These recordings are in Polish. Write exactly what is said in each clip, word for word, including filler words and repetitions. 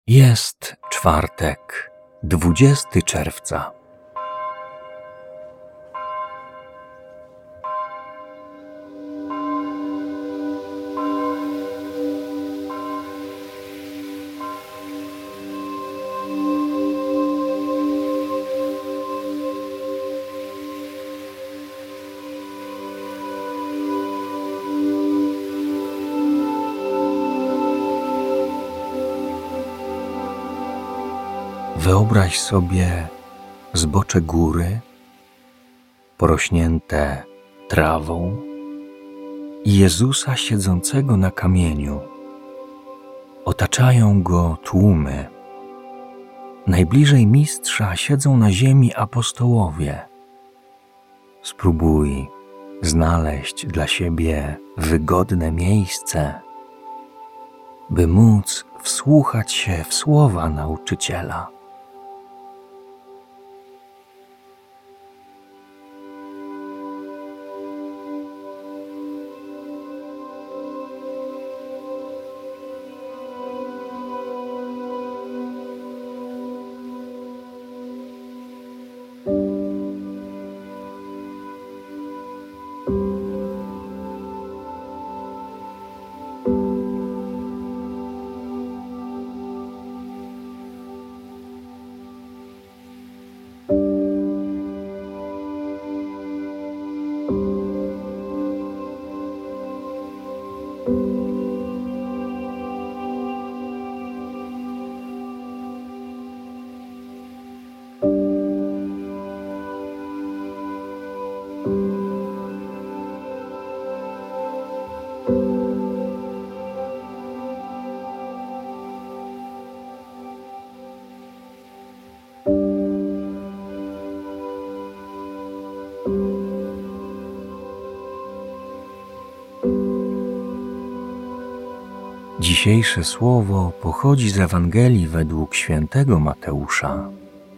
Jest czwartek, dwudziestego czerwca. Wyobraź sobie zbocze góry, porośnięte trawą i Jezusa siedzącego na kamieniu. Otaczają go tłumy. Najbliżej mistrza siedzą na ziemi apostołowie. Spróbuj znaleźć dla siebie wygodne miejsce, by móc wsłuchać się w słowa nauczyciela. Dzisiejsze słowo pochodzi z Ewangelii według świętego Mateusza.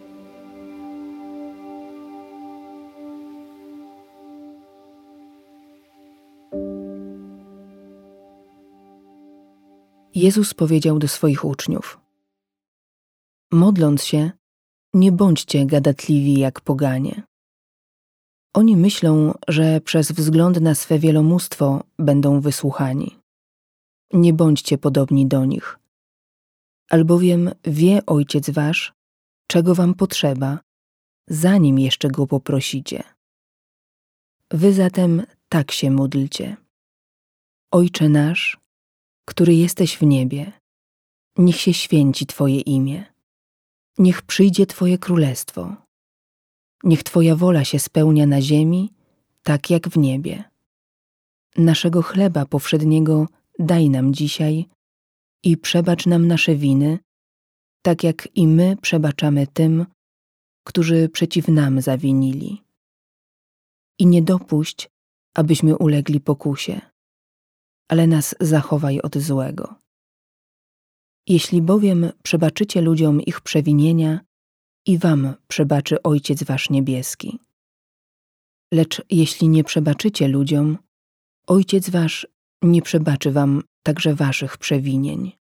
Jezus powiedział do swoich uczniów: modląc się, nie bądźcie gadatliwi jak poganie. Oni myślą, że przez wzgląd na swe wielomóstwo będą wysłuchani. Nie bądźcie podobni do nich, albowiem wie Ojciec wasz, czego wam potrzeba, zanim jeszcze go poprosicie. Wy zatem tak się módlcie: Ojcze nasz, który jesteś w niebie, niech się święci Twoje imię. Niech przyjdzie Twoje królestwo. Niech Twoja wola się spełnia na ziemi, tak jak w niebie. Naszego chleba powszedniego daj nam dzisiaj i przebacz nam nasze winy, tak jak i my przebaczamy tym, którzy przeciw nam zawinili. I nie dopuść, abyśmy ulegli pokusie, ale nas zachowaj od złego. Jeśli bowiem przebaczycie ludziom ich przewinienia, i wam przebaczy Ojciec wasz niebieski. Lecz jeśli nie przebaczycie ludziom, Ojciec wasz nie przebaczy wam także waszych przewinień.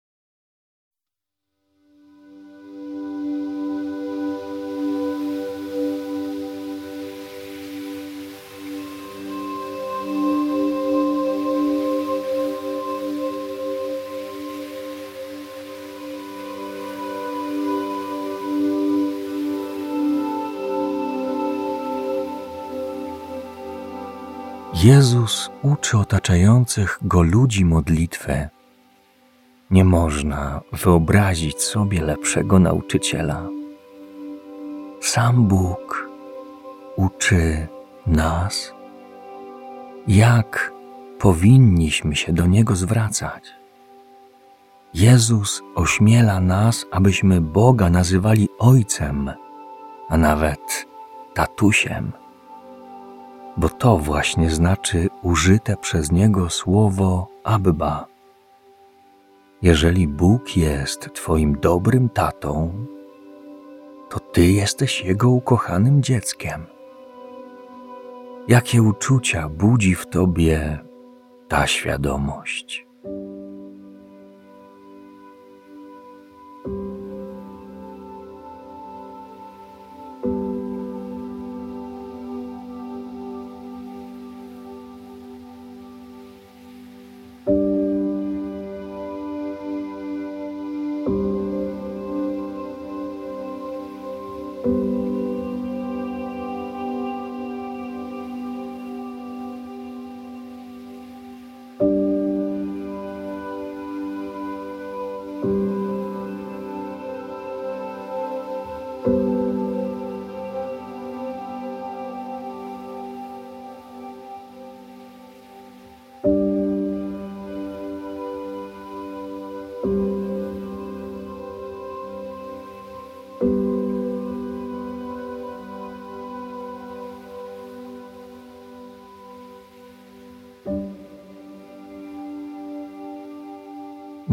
Jezus uczy otaczających Go ludzi modlitwę. Nie można wyobrazić sobie lepszego nauczyciela. Sam Bóg uczy nas, jak powinniśmy się do Niego zwracać. Jezus ośmiela nas, abyśmy Boga nazywali Ojcem, a nawet tatusiem, bo to właśnie znaczy użyte przez Niego słowo Abba. Jeżeli Bóg jest Twoim dobrym tatą, to Ty jesteś Jego ukochanym dzieckiem. Jakie uczucia budzi w Tobie ta świadomość?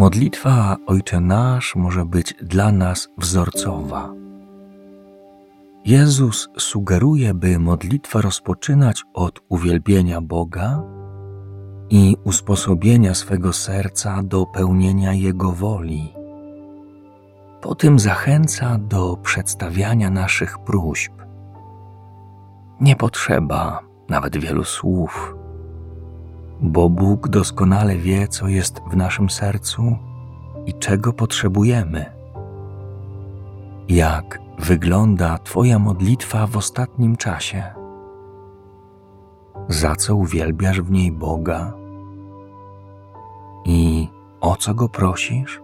Modlitwa Ojcze Nasz może być dla nas wzorcowa. Jezus sugeruje, by modlitwę rozpoczynać od uwielbienia Boga i usposobienia swego serca do pełnienia Jego woli. Potem zachęca do przedstawiania naszych próśb. Nie potrzeba nawet wielu słów, bo Bóg doskonale wie, co jest w naszym sercu i czego potrzebujemy. Jak wygląda Twoja modlitwa w ostatnim czasie? Za co uwielbiasz w niej Boga? I o co Go prosisz?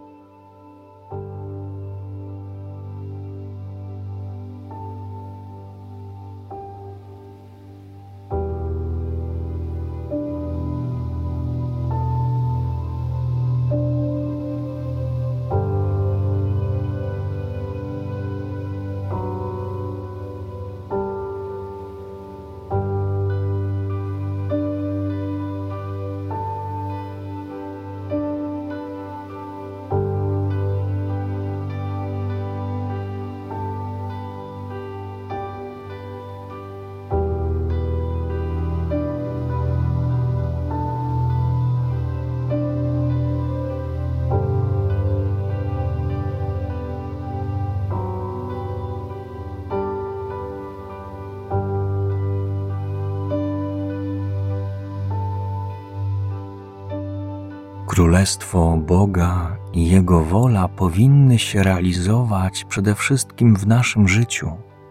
Królestwo Boga i Jego wola powinny się realizować przede wszystkim w naszym życiu.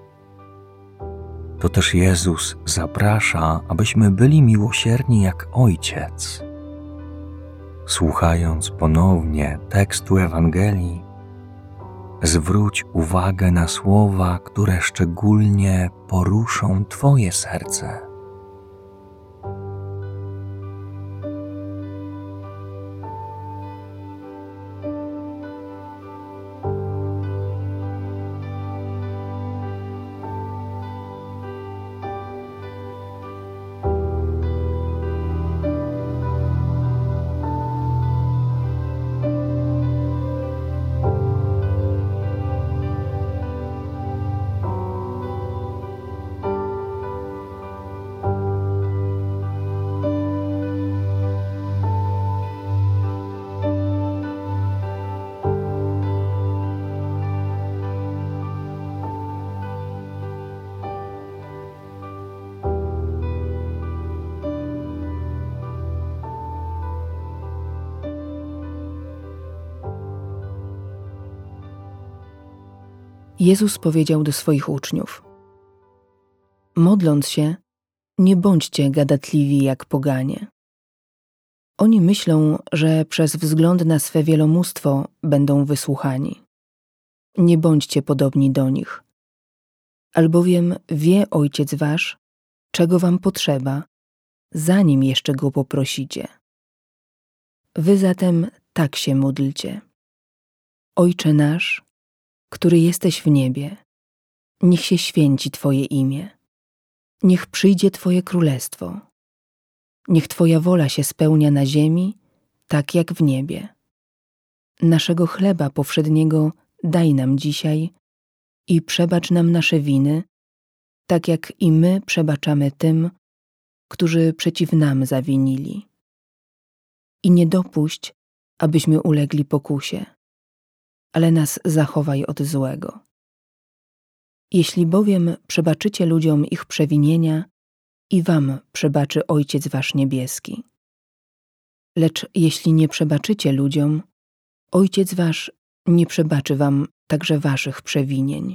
To też Jezus zaprasza, abyśmy byli miłosierni jak Ojciec. Słuchając ponownie tekstu Ewangelii, zwróć uwagę na słowa, które szczególnie poruszą Twoje serce. Jezus powiedział do swoich uczniów: modląc się, nie bądźcie gadatliwi jak poganie. Oni myślą, że przez wzgląd na swe wielomóstwo będą wysłuchani. Nie bądźcie podobni do nich, albowiem wie Ojciec wasz, czego wam potrzeba, zanim jeszcze Go poprosicie. Wy zatem tak się módlcie: Ojcze nasz, który jesteś w niebie, niech się święci Twoje imię. Niech przyjdzie Twoje królestwo. Niech Twoja wola się spełnia na ziemi, tak jak w niebie. Naszego chleba powszedniego daj nam dzisiaj i przebacz nam nasze winy, tak jak i my przebaczamy tym, którzy przeciw nam zawinili. I nie dopuść, abyśmy ulegli pokusie, ale nas zachowaj od złego. Jeśli bowiem przebaczycie ludziom ich przewinienia, i wam przebaczy Ojciec wasz niebieski. Lecz jeśli nie przebaczycie ludziom, Ojciec wasz nie przebaczy wam także waszych przewinień.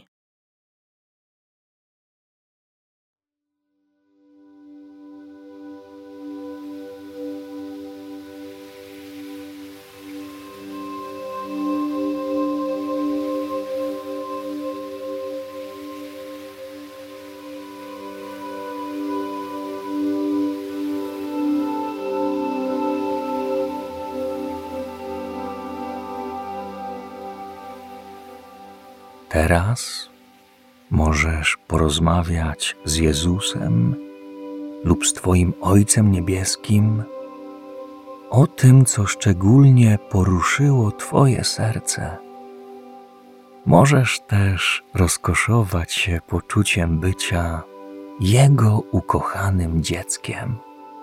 Teraz możesz porozmawiać z Jezusem lub z Twoim Ojcem Niebieskim o tym, co szczególnie poruszyło Twoje serce. Możesz też rozkoszować się poczuciem bycia Jego ukochanym dzieckiem.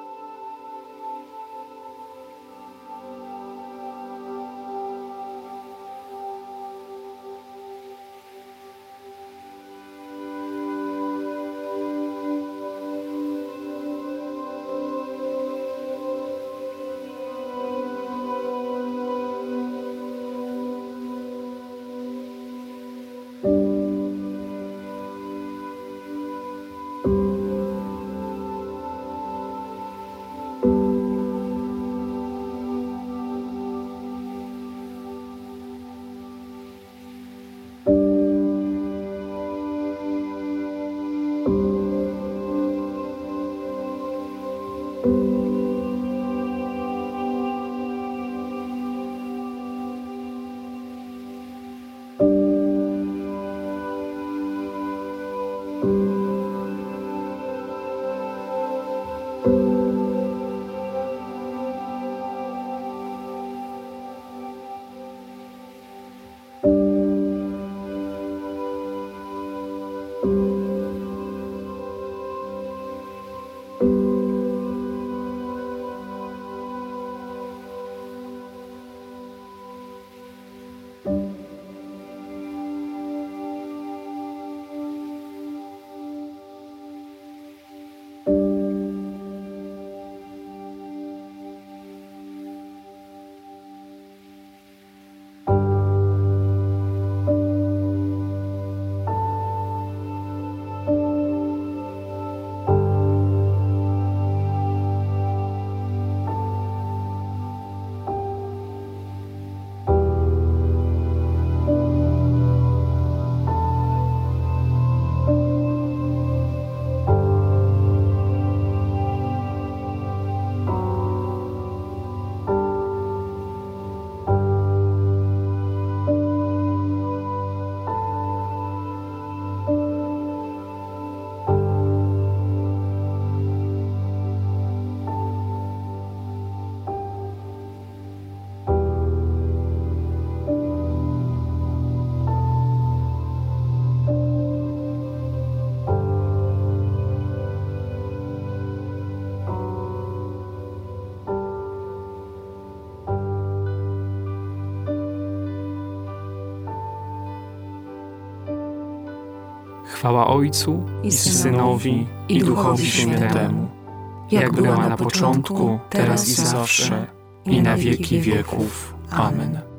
Chwała Ojcu i Synowi, i Duchowi Świętemu, jak była na początku, teraz i zawsze, i na wieki wieków. Amen.